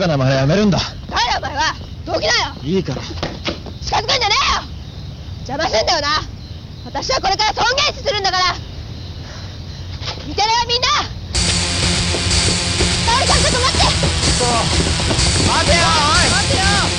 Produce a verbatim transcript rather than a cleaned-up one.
かな真似やめるんだ。 誰だお前は。どきなよ。 いいから近づくんじゃねえよ。邪魔すんだよな。私はこれから尊厳死するんだから。見てるよみんな。誰かちょっと待って。 待てよおい。 待ってよ。